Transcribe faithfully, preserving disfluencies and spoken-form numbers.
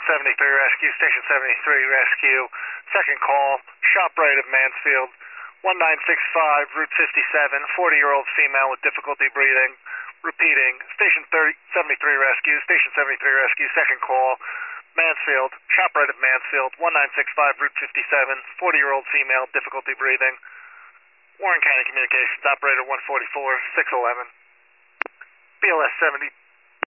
seventy-three Rescue, Station seventy-three Rescue, second call, ShopRite of Mansfield, one nine six five, Route fifty-seven, forty-year-old female with difficulty breathing. Repeating, Station thirty, seventy-three Rescue, Station seventy-three Rescue, second call, Mansfield, ShopRite of Mansfield, one nine six five, Route fifty-seven, forty-year-old female, difficulty breathing. Warren County Communications, Operator one forty-four, six eleven. B L S seventy.